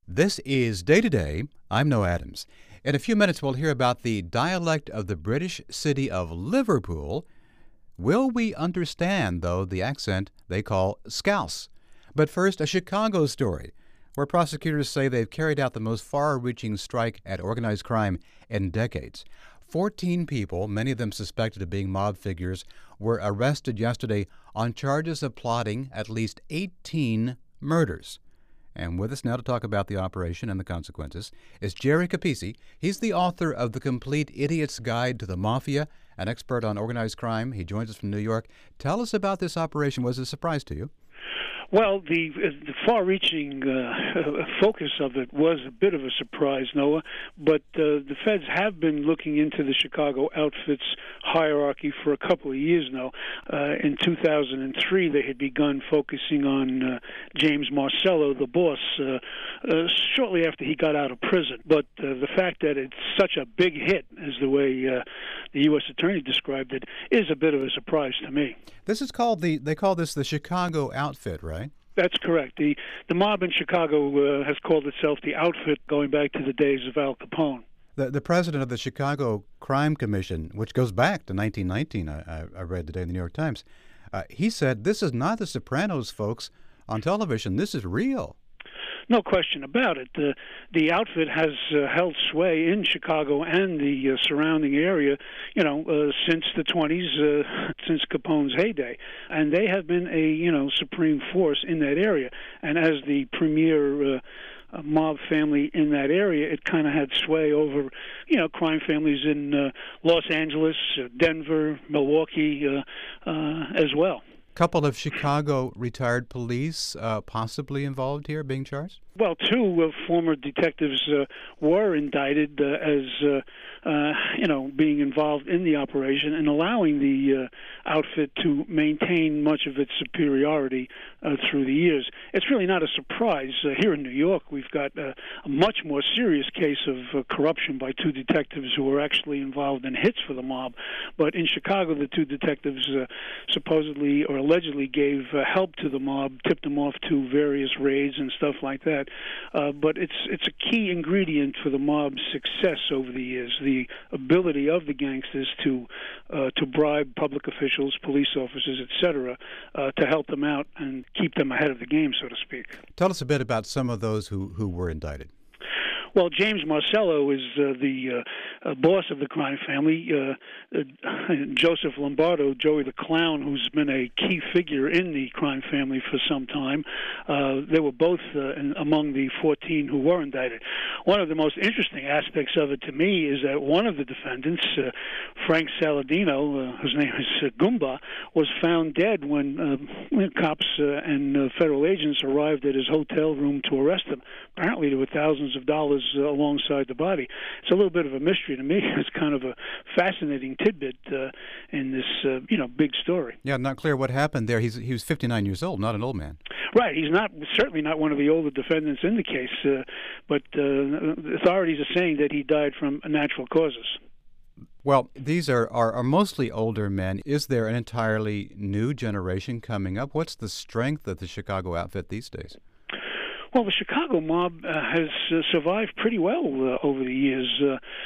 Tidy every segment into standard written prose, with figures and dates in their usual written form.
This is Day to Day. I'm Noah Adams. In a few minutes, we'll hear about the dialect of the British city of Liverpool. Will we understand, though, the accent they call Scouse? But first, a Chicago story, where prosecutors say they've carried out the most far-reaching strike at organized crime in decades. 14 people, many of them suspected of being mob figures, were arrested yesterday on charges of plotting at least 18 murders. And with us now to talk about the operation and the consequences is Jerry Capisi. He's the author of The Complete Idiot's Guide to the Mafia, an expert on organized crime. He joins us from New York. Tell us about this operation. Was it a surprise to you? Well, the far-reaching focus of it was a bit of a surprise, Noah, but the feds have been looking into the Chicago outfit's hierarchy for a couple of years now. In 2003, they had begun focusing on James Marcello, the boss, shortly after he got out of prison. But the fact that it's such a big hit, as the way the U.S. Attorney described it, is a bit of a surprise to me. This is called they call this the Chicago outfit, right? That's correct. The mob in Chicago has called itself the outfit going back to the days of Al Capone. The president of the Chicago Crime Commission, which goes back to 1919, I read today in the New York Times, he said, this is not the Sopranos, folks, on television. This is real. No question about it. The outfit has held sway in Chicago and the surrounding area, since the 20s, since Capone's heyday. And they have been a, supreme force in that area. And as the premier mob family in that area, it kind of had sway over, crime families in Los Angeles, Denver, Milwaukee, as well. Couple of Chicago retired police possibly involved here, being charged? Well, two former detectives were indicted as, being involved in the operation and allowing the outfit to maintain much of its superiority through the years. It's really not a surprise. Here in New York, we've got a much more serious case of corruption by two detectives who were actually involved in hits for the mob. But in Chicago, the two detectives supposedly or allegedly gave help to the mob, tipped them off to various raids and stuff like that. But it's a key ingredient for the mob's success over the years, the ability of the gangsters to bribe public officials, police officers, etc., to help them out and keep them ahead of the game, so to speak. Tell us a bit about some of those who were indicted. Well, James Marcello is the boss of the crime family. Joseph Lombardo, Joey the Clown, who's been a key figure in the crime family for some time. They were both among the 14 who were indicted. One of the most interesting aspects of it to me is that one of the defendants, Frank Saladino, whose name is Goomba, was found dead when cops and federal agents arrived at his hotel room to arrest him. Apparently there were thousands of dollars alongside the body. It's a little bit of a mystery to me. It's kind of a fascinating tidbit in this, big story. Yeah, not clear what happened there. He was 59 years old, not an old man. Right. He's certainly not one of the older defendants in the case, but authorities are saying that he died from natural causes. Well, these are mostly older men. Is there an entirely new generation coming up? What's the strength of the Chicago outfit these days? Well, the Chicago mob has survived pretty well over the years.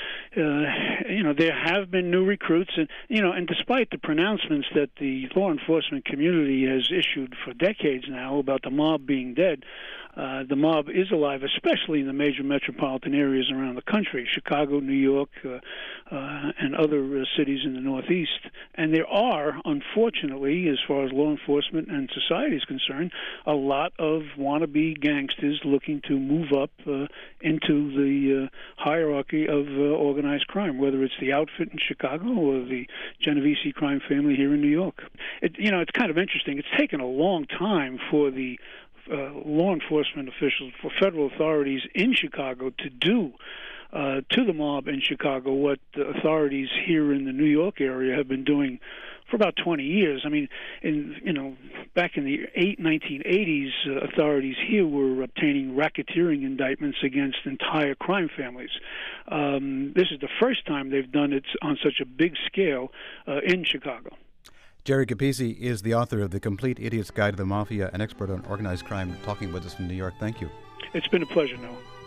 There have been new recruits, and despite the pronouncements that the law enforcement community has issued for decades now about the mob being dead, the mob is alive, especially in the major metropolitan areas around the country, Chicago, New York, and other cities in the Northeast. And there are, unfortunately, as far as law enforcement and society is concerned, a lot of wannabe gangsters looking to move up into the hierarchy of organized crime, whether it's the outfit in Chicago or the Genovese crime family here in New York. It's kind of interesting. It's taken a long time for the law enforcement officials, for federal authorities in Chicago to do to the mob in Chicago what the authorities here in the New York area have been doing for about 20 years. I mean, back in the 1980s, authorities here were obtaining racketeering indictments against entire crime families. This is the first time they've done it on such a big scale in Chicago. Jerry Capisi is the author of The Complete Idiot's Guide to the Mafia, an expert on organized crime, talking with us from New York. Thank you. It's been a pleasure, Noah.